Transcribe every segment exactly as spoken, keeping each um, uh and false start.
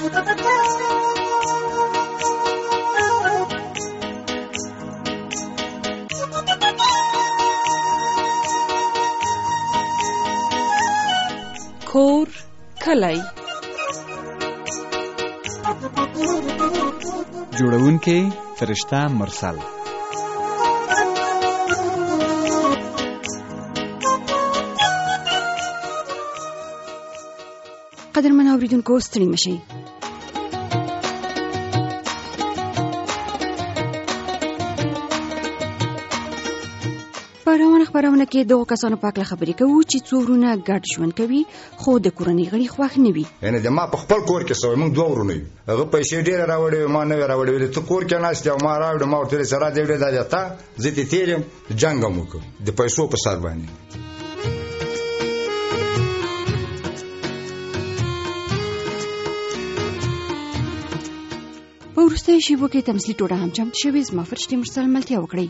کور کلی جوړونکی فرشته مرسل. قدرمن اوریدونکو ستړي مشئ. په روانه خپرونه کې دغو کسانو په اړه خبرې کوو چې څو ورونه ګډ ژوند کوي خو د کورنۍ غړي خوښ نه وي. یعنې د ما په خپل کور کې سوی موږ دوه ورونه یو، هغه پیسې ډېرې راوړې ما نه وې راوړې، ته کور کې ناست او ما راوړې ما ورته ویل سره دې دا تا زه دې تېر یم جنګ هم وکړو د پیسو په سر باندې. په وروستیو شېبو کې تمثیلي ټوټه هم چمتو شوې. زما فرشتې مرسل ملتیا وکړئ.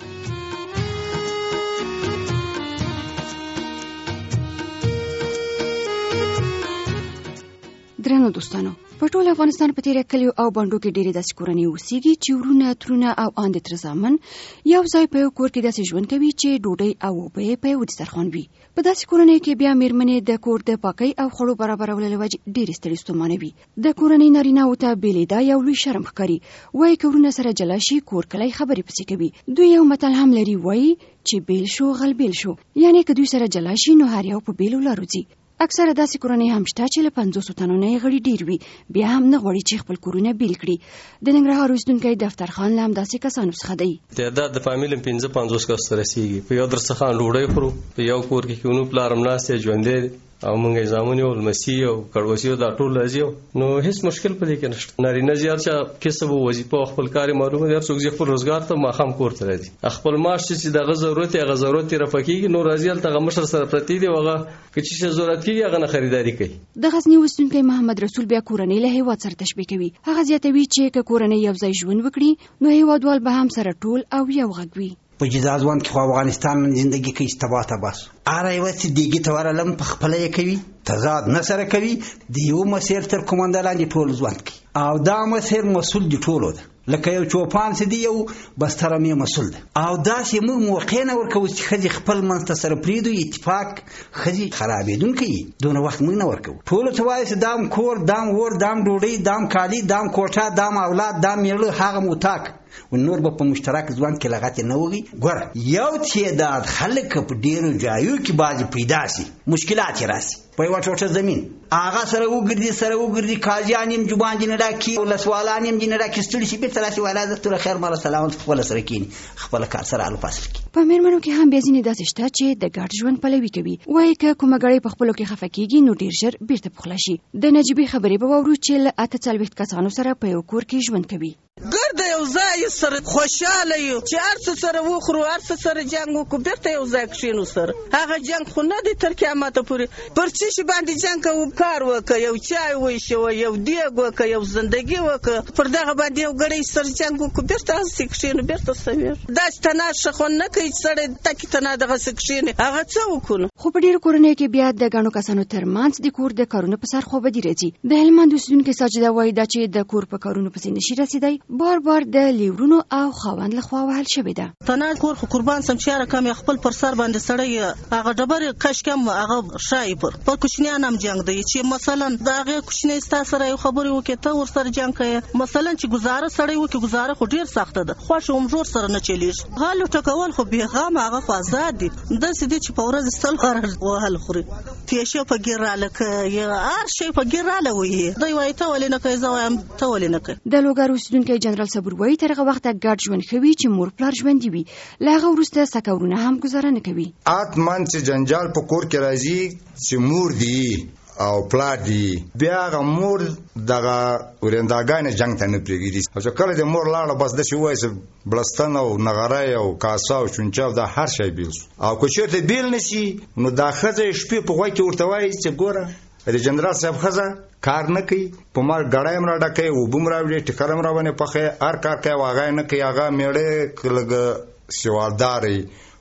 درنو دوستانو، په ټول افغانستان په تیره کلیو او بانډو کې ډېرې داسې کورنۍ اوسېږي چې ورونه ترونه او اند تر زامن یو ځای په یو کور کې داسې ژوند کوي چې ډوډۍ او اوبه یې په یو دسترخوان وي. په داسې کورنۍ کې بیا میرمنې د کور د پاکۍ او خوړو برابرولو له وجې ډېرې ستړې ستومانه وي. د کورنۍ نارینه‌وو ته بېلېدا یو لوی شرم ښکاري. وایي که ورونه سره جلا شي کور کلی خبرې پسې کوي. دوی یو متل هم لري، وایي چې بیل شو غل بیل شو، یعنې که دوی سره جلا شي نو هر یو په بیلو لارو ځي. اکثره داسې کورنۍ هم شته چې له پنځوسو تنو نه یې غړي ډېر وي، بیا هم نه غواړي چې خپل کورونه بیل کړي. د ننګرهار اوسېدونکی دفتر خان له همداسې کسانو څخه دی. تعداد د فامیل پنځه پنځوس کسو ته رسېږي. په یو دسترخوان ډوډۍ خورو، په یو کور کې کونو پلار هم ناست دی ژوندی دی او موږ یې زامن یو لمسي او کړوسي دا ټول راځي، نو هیڅ مشکل په دې کې نشته. نارینه زیار چې کسب او وظیفه او خپل کار معلومه دی، هر څوک خپل روزګار ته ماښام کور ته راځي، خپل معاش چې دغه ضرورت یې هغه ضرورت یې رفقېږي، نو راځي هلته هغه مشر سره پرتې دی، هغه که چې ضرورت کېږي هغه نه خریداري کوي. د غزني اوسېدونکی محمد رسول بیا کورنۍ له هېواد سره تشبیه کوي. هغه زیاتوي چې که کورنۍ یو ځای ژوند وکړي نو هېوادوال به هم سره ټول او یو غږ وي. په جدا ځوان کې خو افغانستان زندگی کوي تباه تباه اره یو چې دیګي ته ورلم په خپل یې کوي تضاد نه سره کوي د یو مسیر تر کومندان لاندې ټول ځوان کوي او دا مسیر مسول دی ټولو ده لکه یو چوپان چې دی یو بستر مې مسول ده او دا چې موږ موقع نه ورکو چې خځې خپل منځ ته سره پریدو اتفاق خځې خرابېدونکي دونه وخت موږ نه ورکو. ټولو ته وایي چې دام کور دام ور دام ډوډۍ دام کالي دام کوټه دام اولاد دام میړه هغه موتاک و نور به په مشترک ځوان کې لغت نه وږي. ګوره یو تعداد خلک په ډېرو ځایو کې بعضې پیدا شي مشکلات یې راسي په یوه ټوټه زمین هغه سره وګرځي سره وګرځي قاضیان یم جوبان جینې ډاکي ولسوالان یم جینې ډاکي ستړي شي بېرته راسي وایي راځه توره خیر ماله سلامت خپله سره کښېني خپله کار سره حل فصل کړي. په مېرمنو کې هم بیا ځینې داسې شته چې د ګډ ژوند پلوي کوي. وایي که کومه ګړۍ په خپلو کې خفه کېږي نو ډېر ژر بېرته پخلا شي. د نجیبې خبرې به واورو چې له اته څلوېښت کسانو سره په یو کور کې ژوند کوي. ګرده یو ځای سره خوشاله یو چې هر څه سره وخورو هر څه سره جنګ وکړو بېرته یو ځای کښېنو سره. هغه جنګ خو نه دی تر قیامته پورې. پر څه شي باندې جنګ کوو؟ کار وکړه، یو چای وایشوه، یو دیګ وکړه، یو زندګي وکړه، پر دغه باندې یو ګړۍ سره جنګ وکړو بېرته هسې کښېنو بېرته سویر. داسې تنار ښه خوند نه کوي چې سړی تکې تنه دغسې کښېني. هغه څه وکړو؟ خو په ډېرو کورنیو کې بیا د ګڼو کسانو ترمنځ د کور د کارونو په سر خوابدي راځي. د هلمند اوسېدونکې ساجده وایي دا چې د کور په کارونو پسې نشي رسېدی بار بار د لیورونو او خاوند لخوا وهل شوې ده. تنه کور خو قربان سم چې هره کم یې خپل پر سر باندې سړی هغه ډبرې کش کم هغه ښایي پر پر کوچنیان هم جنګ دی چې مثلا د هغې کوچنی ستا سره یو خبرې وکړې ته ورسره جنګ کوې مثلا چې ګزاره سړی وکړي ګزاره خو ډېر سخته ده خوښ عمر سره نه چلیږي. هالو ټکول خو بېغمه هغه خو آزاد دي داسې دي چې په ورځ سل واره وهل خوري پیشه په ګیر راله که یا هر شی په ګیر راله وایي دوی وایي ته ولې نه کوې زه وایم ته ولې نه کوې. د لوګر اوسېدونکی جنرال صبور وایي تر هغه وخته ګډ ژوند ښه وي چې مور پلار ژوندي وي له هغه وروسته سکورونه هم ګزاره نه کوي. اتمن چې جنجال په کور کې راځي چې مور دی او پلار دی بیا هغه مور دغه ورنداګانې جنګ ته نه پرېږدي او چې کله د مور لاړه بس داسې ووایي چې بړستن او نغری او کاسه او چونچه او دا هر شی بیل شو او که چېرته بیل نه شي نو دا ښځه یې شپې په غوږ کې ورته وایي چې ګوره د جنرال صاحب ښځه کار نه کوي په ما ګړی هم را ډکوي اوبه هم راوړي ټکر هم راباندې پخوي هر کار کوي او هغه یې نه کوي هغه مېړه لږ سوالدار وي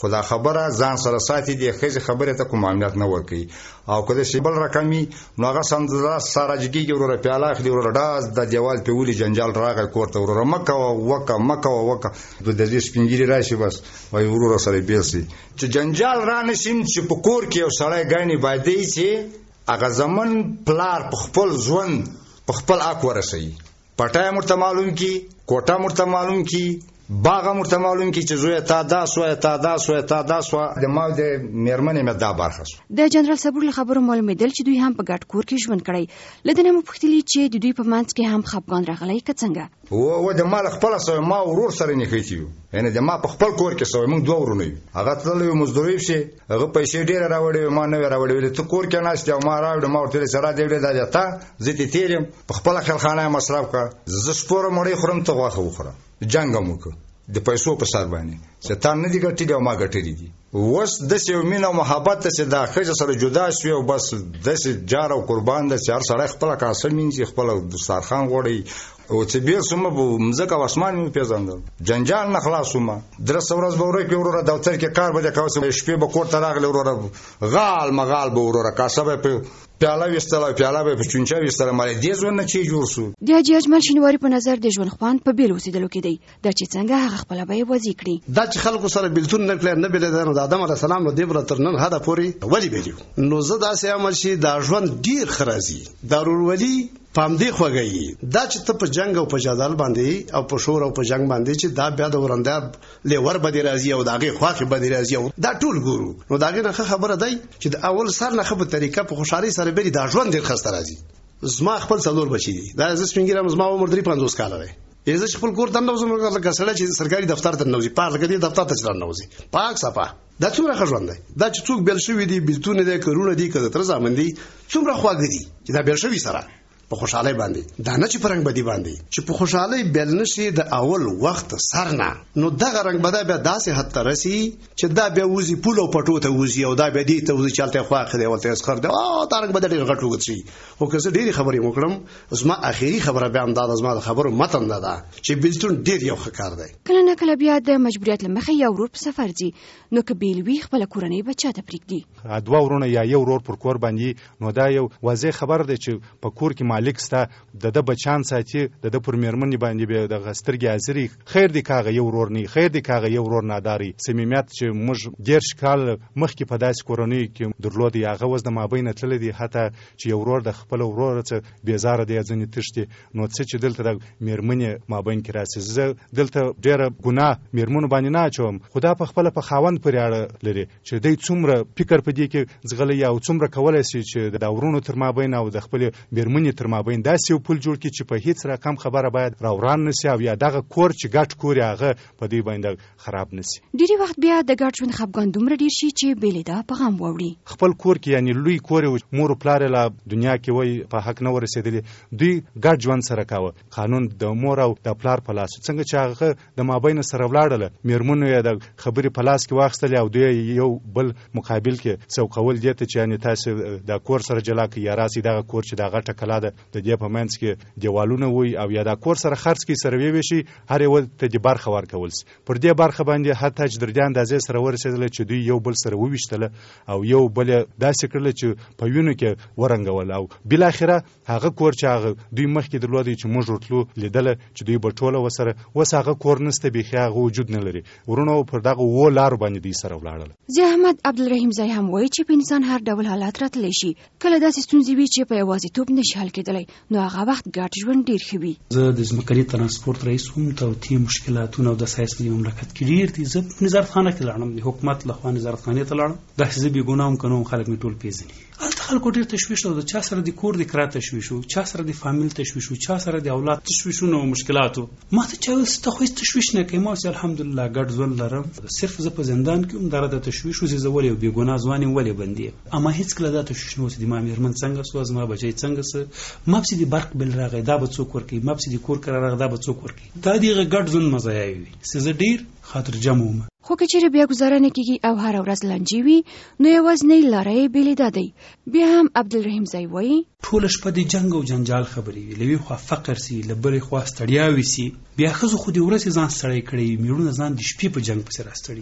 خدا خبره ځان سره ساتي دی خېزه خبره ته کوم اهمیت نه ورکي او کله چې بل رقمي نو هغه سم د ساره جګي ورو پیاله خلی ورو داز د دیوال په ولي جنجال راغی کوړه ورو مکه وکه مکه وکه د دې سپینګری راشي بس وای ورو سره بیسي چې جنجال را نشیم چې په کور کې یو سړی غاڼي باندې چې هغه زمون پلار په خپل ژوند په خپل اک ورسي پټای مرته معلوم کی کوټه مرته معلوم کی باغ مرته معلوم کی چې زوی تا دا سو تا دا سو تا دا سو د ما د میرمنې مې دا برخه د جنرال صبور له خبرو معلومېدل چې دوی هم په ګډ کور کې ژوند کړی لدنه مو پوښتلی چې د دوی په منځ کې هم خپګان راغلی که څنګه و و د مال خپل سره ما ورور سره نه کیتیو یعنی د ما په خپل کور کې سوې موږ دوه ورونه یو هغه تللی مزدوري شي هغه پیسې ډېر راوړي ما نه راوړي ته کور کې ناشته ما راوړم ما ورته سره دې دې دا تا زه ته تیرم په خپل خلخانه مصرف کا ز سپور مړی خورم ته واخه وخوره جنگ مو د پیسو په سر باندې ستان نه دي ګټلي او ما ګټلي دي وس د سیو مینه او محبت ته د خځه سره جدا شوی او بس د جار او قربان د چار سره خپل کاسه مين خپل دسترخوان غوړي او چې بیر سم په مزګه واسمان می پیژاندل جنجال نه خلاصومه درس ورځ به ورې کې ورور دفتر کې کار به کوم شپې به کوټه راغلی ورور غال مغال به ورور کاسه به پیاله وستله پیاله به چونچا وستله مال دې ځونه چې جوړ شو د حاجی اجمل شینواری په نظر د ژوند خوان په بیل اوسېدلو کې دی دا چې څنګه هغه خپل به وځي کړی دا چې خلکو سره بیلتون نه کړل نه بیل د آدم علی السلام نو دیبره تر نن هدا پوری ولی بیلیو نو زه دا سه عمل شي دا ژوند ډیر خرازي ضرور ولی پام دی خوږی دا چې ته په جنگ او په جدال باندې او په شور او په جنگ باندې چې دا بیا د ورندار لور بدی راځي او داغه خواخه بدی راځي او دا ټول ګورو نو داغه نه خبره دی چې د اول سر نه خبره طریقه په خوشحالي سره بری دا ژوند ډیر خسته راځي زما خپل څلور بچی دي دا زه سپینګرام زما عمر درې پنځوس کال لري یزه خپل کور دنه زما لکه سړی چې سرکاري دفتر ته نوځي پار لګي دفتر ته ځل نوځي پاک صفه دا څومره ښه دی دا چې څوک بیل شوی دی بیلتون دی کورونه دی کده تر ځامن دی څومره خواږه دي چې دا بیل شوی سره په خوشاله باندې دا نه چې پرنګ بدی باندې چې په خوشاله بیل نشي د اول وخت سرنا نو دغه رنگ بدا بیا داسې حد ترسي چې دا بیا وزي پولو پټو ته وزي او دا بیا دي ته وزي چلته خو اخلي ولته اسخر دا او دا رنگ بدا ډیر غټ وګت شي خو که زه ډیری خبرې وکړم زما اخیری خبره بیا هم دا زما د خبرو متن نه ده چې بیلتون ډیر یو ښکار دی کله نه کله بیا د مجبوریت لمخې یو ورور په سفر ځي نو که بیلوي خپل کورنۍ بچا ته پریږدي دوه ورونه یا یو ورور پر کور باندې نو دا یو واضح خبر دی چې په کور کې مالک ستا د د بچان ساتي د د پر میرمنې باندې به د غسترګي ازري خیر دی کاغه یو ورور نه خیر دی کاغه یو ورور ناداري صمیمیت چې موږ ډیر کال مخکې په داس کورنۍ کې درلود یاغه وز د مابین تل دي حتی چې یو ورور د خپل ورور څخه بیزار دی ځنې تشتي نو څه چې دلته د میرمنې مابین کې راسي زه دلته ډیر ګناه میرمنو باندې نه چوم خدا په خپل په خاوند پرې اړه لري چې دوی څومره فکر پدې کې زغلی یا څومره کولای شي چې د ورونو تر مابین او د خپل میرمنې تر مابین داسې پول جوړ کی چې په هیڅ رقم خبره باید راوران نسی او یا دغه کور چې ګټ کور هغه په دې باندې خراب نسی ډیری وخت بیا د ګډ ژوند خپګان دومره ډیر شي چې بیلې دا په غم ووړي خپل کور کې یعنی لوی کور مور پلار لا دنیا کې وای په حق نه ورسېدلی دوی ګډ ژوند سره کاوه قانون د مور او د پلار په لاس څنګه چې هغه د مابین سره ولاړل میرمنو یې د خبرې په لاس کې واخستل او دوی یو بل مقابل کې څوکول دي ته چې یعنی تاسو د کور سره جلا کې یا راسي دغه کور چې دغه ټکلا ده د دې په منځ کې دیوالونه وي او یا دا کور سره خرڅ کی سره وی شي هر یو ته د برخه ورکول پر دې برخه باندې حتی چې در دې اندازې سره ورسېدل چې دوی یو بل سره وويشتل او یو بل داسې کړل چې په وینو کې ورنګول او بل اخره هغه کور چې هغه دوی مخکې درلودي چې موږ ورتلو لیدل چې دوی بټوله وسره وساغه کور نسته به خیاغه وجود نه لري ورونو پر دغه و لار باندې دوی سره ولاړل زه احمد عبدالرحیم زای هم وایي چې په انسان هر ډول حالات راتلی شي کله داسې ستونزې وي چې په یوازیتوب نشي حل کېدلی نو هغه وخت ګډ ژوند ډیر ښه وي زه د ځمکني ترانسپورت رئیس وم توتی مشکلاتونه او د سایس په مملکت کې ډیر دي زه نظارتخانه کې لاړم د حکومت له خوا نظارتخانې ته لاړم دا چې زه بې ګناه وم که نه وم خلک مې ټول پیژني هلته خلکو ډېر تشویش و د چا سره د کور د کرا تشویش و چا سره د فامیل تشویش و چا سره د اولاد تشویشونه او مشکلاتو ما ته چا ویل ته خو هېڅ تشویش نه کوې ما ویل الحمدلله ګډ ژوند لرم صرف زه په زندان کې وم دا راته تشویش و چې زه ولې بې ګناه ځوان یم ولې بندي یم اما هېڅکله دا تشویش نه و چې زما مېرمن څنګه سوه زما بچی څنګه څه ما پسې د برق بل راغی دا به څوک ورکوي ما پسې د کور کرا راغی دا به څوک ورکوي دا د هغه ګډ ژوند مزایاوې وي چې زه ډېر خاطرجم وم خو که چیرې بیا ګزاره نه کېږي او هره ورځ لانجې وي نو یوازینۍ لاره یې بیلې دا دی بیا هم عبدالرحیم زای وایي ټوله شپه د جنګ او جنجال خبرې وي له یوې خوا فقر سي له بلې خوا ستړیاوې سي بیا ښځو خو د ورځې ځان ستړی کړی وي میړونه ځان د شپې په جنګ پسې راستړي کړي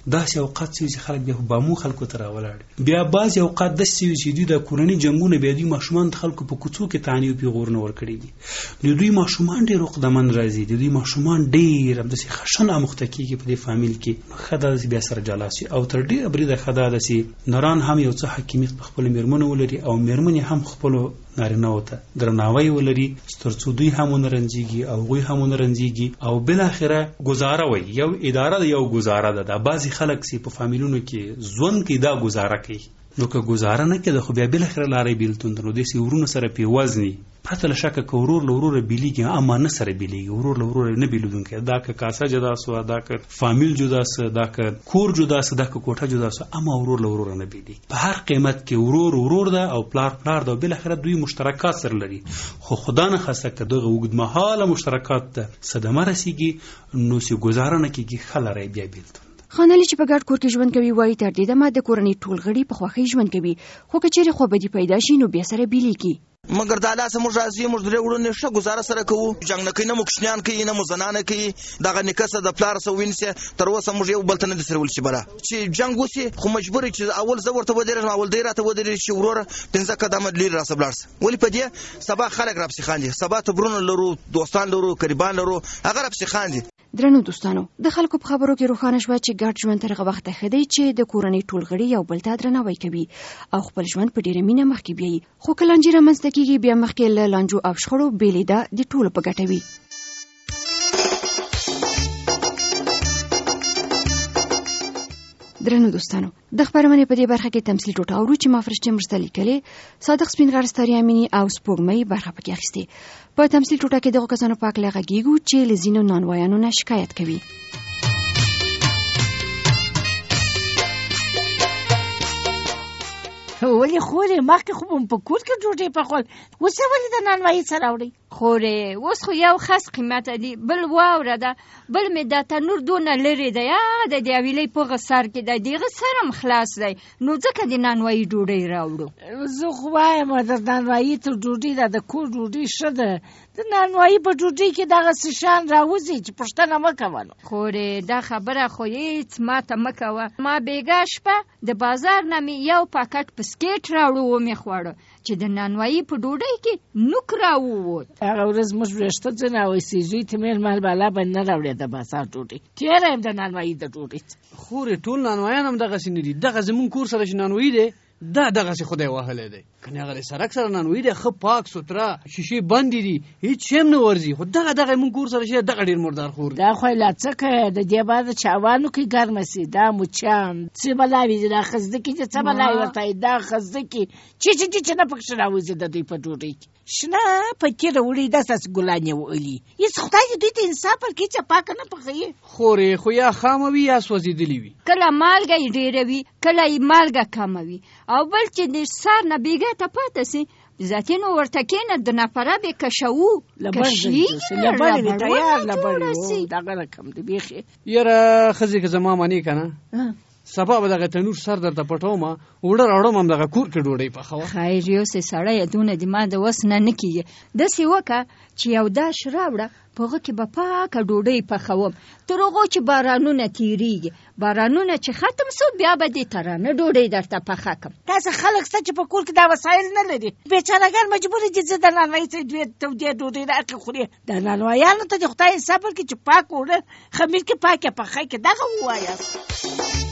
داسې اوقات سوي چې خلک بیا بامو خلکو ته راولاړ بیا بعضې اوقات داسې سوي چې دوی د کورني جنګونه بیا دوی ماشومان د خلکو په کوڅو کې طعنې او پیغورونه ورکړي دي د دوی ماشومان ډېر عقدمن راځي د دوی ماشومان ډېر همداسې خشن اموخته کېږي په دې فامیل کې نو ښه ده داسې بیا سره جلا سي او تر ډېره بریده ښه ده داسې نران هم یو څه حکمیت په خپلو مېرمنو ولري او مېرمنې هم خپلو نارینهو ته درناوی ولري تر څو دوی هم ونه رنځېږي او هغوی هم ونه رنځېږي او بالاخره ګزاره وي یو اداره ده یو ګزاره ده دا بعضې خلک چې په فامیلونو کې ژوند کوي دا ګزاره کوي نو که ګزاره نه کېده خو بیا بالاخره لارې بېلتون ده نو داسې ورونو سره پې وزني پرته له شکه که ورور له وروره بېلېږي اما نه سره بېلېږي ورور له وروره نه بېلېدونکی دا که کاسه جدا سوه دا که فامیل جدا سه دا که کور جدا سه دا که کوټه جدا سوه اما ورور له وروره نه بېلېږي په هر قیمت کې ورور ورور ده او پلار پلار ده او بالاخره دوی مشترکات سره لري خو خدا نه خواسته که دغه اوږدمهاله مشترکات ته صدمه رسېږي نو چې ګزاره نه کېږي ښه لاری بیا بېلتون خان علي چې په ګډ کور کې ژوند کوي وایي تر دې دمه د کورنۍ ټول غړي په خوښۍ ژوند کوي خو که چیرې خوابدي پیدا شي نو بیا سره بېلېږي مګر دا لاسه موږ راځي موږ درې وړونه ښه ګزاره سره کوو جنګ نه کوي نه مو کوچنیان کوي نه مو زنانه کوي دغه نیکه څه د پلار څه ونیسي تر اوسه موږ یو بل ته نه دي سره ولچې بره چې جنګ وسي خو مجبور یې چې اول زه ورته ودرېږم اول دی راته ودرېږي چې وروره پنځه قدمه لرې راسه ولاړ سه ولې په دې سبا خلک راپسې خاندي سبا تبرونه لرو دوستان لرو قریبان لرو هغه راپسې خاندي درنو دوستانو د خلکو په خبرو کې روښانه شوه چې ګډ ژوند تر هغه وخته ښه دی چې د کورنۍ ټول غړي یو بل ته درناوی کوي او خپل ژوند په ډېره مینه مخکې بیایي خو که لانجې رامنځته کېږي بیا مخکې له لانجو او شخړو بېلېده د ټولو په ګټه وي درنو دوستانو د خبرونې په دې برخه کې تمثیل ټوټه اورو چې ما فرشته مرسته لیکلې صادق سپین غر ستاري امینی او سپوږمۍ برخه پکې اخیستې په تمثیل ټوټه کې دغه کسانو په هکله غږیږو چې له ځینو نانوایانو نه شکایت کوي ولې خورې مخکې خو به په کور کې ډوډۍ پخول اوس یې ولې د نانوایي څه راوړئ خورې اوس خو یو خاص قیمته دي بل واوره ده بل مې دا تنور دونه لرې دی یا د دې حویلۍ په هغه سر کې دی د هغه سر هم خلاص دی نو ځکه د نانوایي ډوډۍ راوړو زه خو وایم د نانوایي تر ډوډۍ ده د کور ډوډۍ ښه ده د نانوایي په ډوډۍ کې دغسې شیان راوځي چې پوښتنه مه کوه نو خورې دا خبره خو هېڅ ماته مه کوه ما بېګا شپه د بازار نه مې یو پاکټ بسکېټ راوړو ومې خوړه چې د نانوایي په ډوډۍ کې نوک راووت هغه ورځ موږ ویښته ځنه او سیزوی ته مېل مال بالا به نه راوړې د بازار ډوډۍ تېره یم د نانوایي د ډوډۍ خورې ټول نانوایان هم دغسې نه دي دغه زمونږ کور سره چې نانوایي دی دا دغسې خدای وهلی دی کنې هغه د سړک سره نانوایي دی ښه پاک سوتره شیشې بندې دي هېڅ شی هم نه ورځي خو دغه دغه یې مونږ کور سره چې دغه ډېر مردار خور دا خو یې لا څه کوې د دې بعد چاوانو کې ګرمه سي دا مچان څه بلاوي دي دا خزدکي چې څه بلاوي ورته وایي دا خزدکي چې چې چې نه پکښې راوځي د دوی په ډوډۍ کې شنه پکې راوړي داسې داسې ګلان یې وهلي هېڅ خدای دې دوی ته انصاف ورکړي چې پاکه نه پخوي خورې خو یا خامه وي یا سوځېدلې وي کله مالګه یې ډېره وي کله یې مالګه کمه وي او بل چې د سر نه بېګا ته پاته سي ذاتي نو ورته کېنه د نفره به کشوو کشي لبړې وي تیار لبړې دغه رقم دی بیخي یاره ښځې که زما منې که نه سبا به دغه تنور سر درته پټوم اوړه راوړم هم دغه کور کې ډوډۍ پخوه خیر یو سې سړی دونه د ما د وس نه نه کېږي داسې وکړه چې یو داش راوړه په هغه کې به پاکه ډوډۍ پخوم تر هغو چې بارانونه تېرېږي بارانونه چې ختم سو بیا به دې ترانه ډوډۍ درته پخه کړم داسې خلک شته چې په کور کې دا وسایل نه لري بېچارهګان مجبور دي چې د نانوایي څخه دوې تودې ډوډۍ راکړي خوري د نانوایانو ته د خدای انصاف ورکړي چې پاک اوړه خمیر کې پاکه پخی کې دغه ووایاست